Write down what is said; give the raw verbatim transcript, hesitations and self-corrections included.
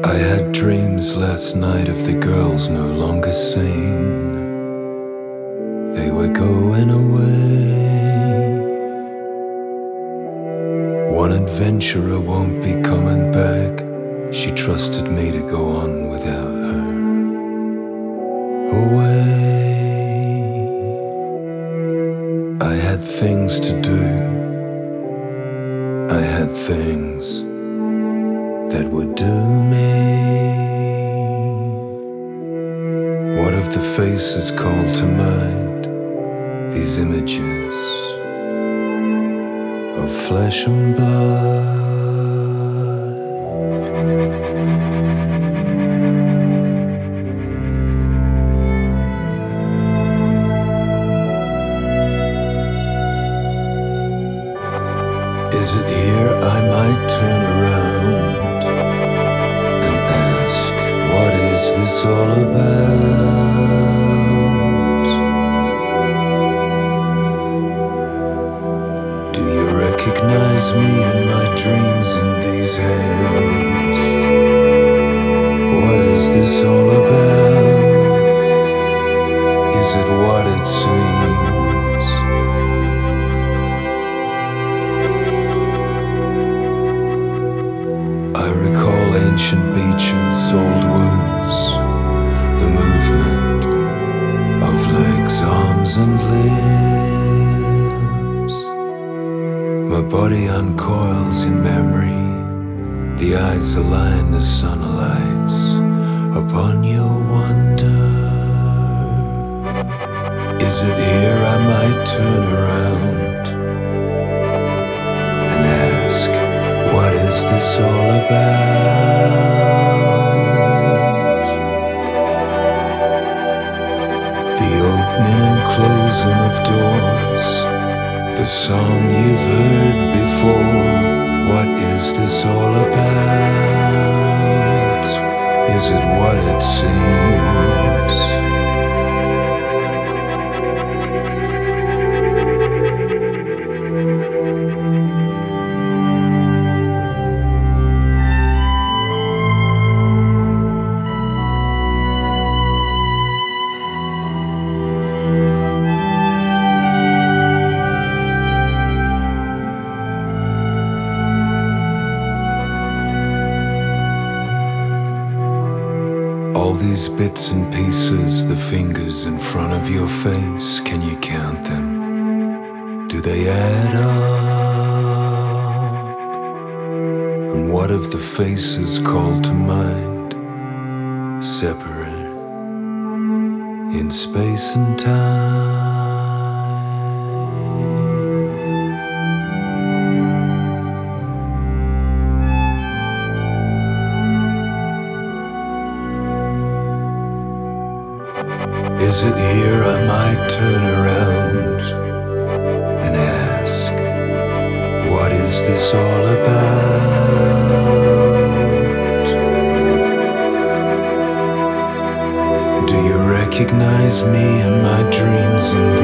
I had dreams last night of the girls no longer seen. They were going away. One adventurer won't be coming back. She trusted me to go on without her. Away. I had things to do. I had things that would do me. What of the faces called to mind? These images of flesh and blood. Is it here I might turn around and ask, what is this all about? Do you recognize me in my dreams in these hands? What is this all about? Is it what it seems? I recall ancient beaches, old wounds, the movement of legs, arms and limbs. My body uncoils in memory. The eyes align, the sun alights upon your wonder. Is it here I might turn around and ask, what is this all about? The opening and closing of doors, the song you've heard before. What is this all about? Is it what it seems? All these bits and pieces, the fingers in front of your face, can you count them? Do they add up? And what of the faces called to mind, separate in space and time? Is it here I might turn around and ask, what is this all about? Do you recognize me in my dreams in